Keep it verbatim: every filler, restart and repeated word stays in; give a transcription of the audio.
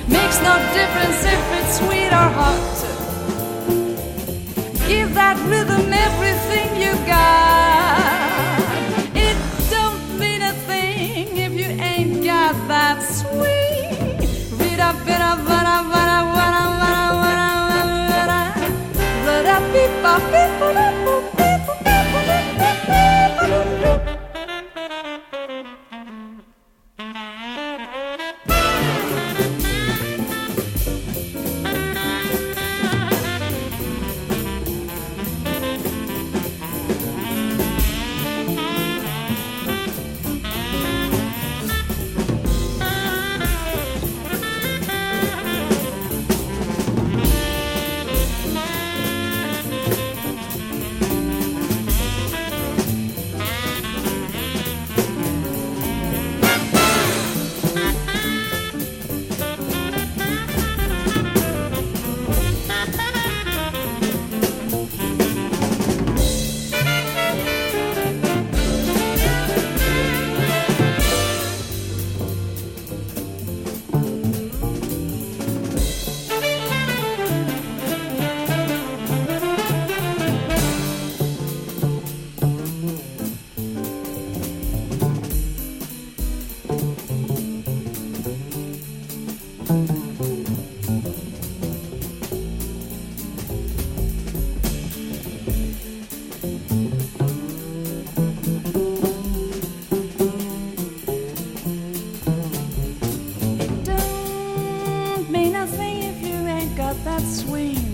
Makes no difference if it's sweet or hot. Give that rhythm everything you got. It don't mean a thing if you ain't got that sweet. Read up, it up, but up, but up, but up, but up, but up, but up, beep, bop, beep, boop, boop, beep, boop, beep, boop, beep, beep, beep, boop. That swing.